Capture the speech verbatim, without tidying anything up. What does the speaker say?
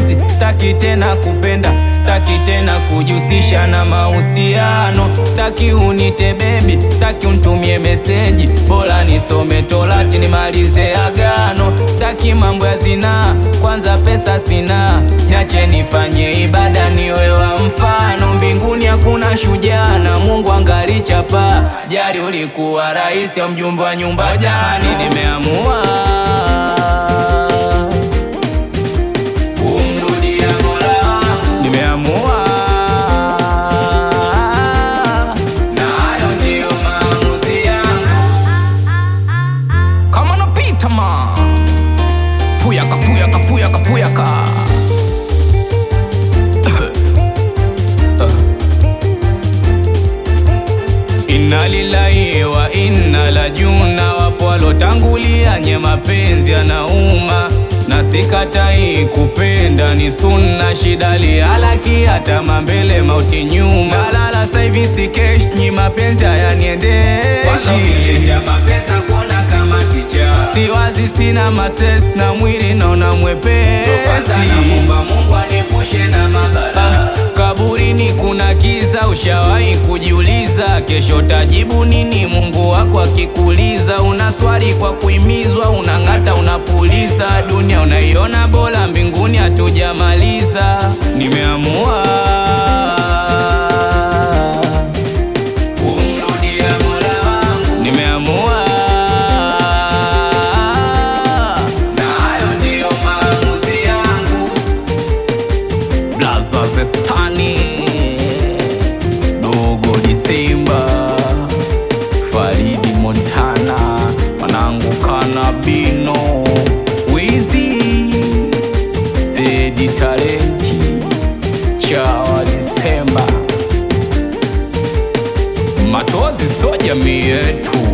mapenzi, staki tena kupenda, staki tena kujihusisha na mahusiano. Staki unite baby, staki unitumie meseji, bora nisome Torati nimalize agano. Staki mambo ya zinaa, kwanza pesa sina, niache nifanye ibada niwe wa mfano. Mbinguni hakuna shujaa na Mungu angali chapa, jari ulikuwa rais au mjumbe wa nyumba jani. Nimeamua kumrudia Mola wangu, nimeamua na hayo ndio maamuzi yangu. Kama napita ma puyaka puyaka puyaka puyaka Inna lillahi wa inna lajuna, wapo walotangulia nye mapenzi yanauma, na sikatai kupenda ni sunna, shida lihalaki hata mambele mauti nyuma. Nalala saivi sikesh, nyi mapenzi hayaniendeshi, siwazi sina mases na mwili naona mwepesi. Ah, kaburini kuna kiza, ushawahi kujiuliza kesho tajibu nini Mungu wako akikuuliza? Una swali kwa kuimizwa, unang'ata unapuliza, dunia unaiona bora, mbinguni hatujamaliza. Nimeamua kumrudia Mola wangu, nimeamua na hayo ndio maamuzi yangu. Blaza Zesani, Dogo Disemba, Faridi Montana, Manangu Kanabino, Wizi, Zedi Talenti, Chawa Disemba. Matozi so jamii yetu.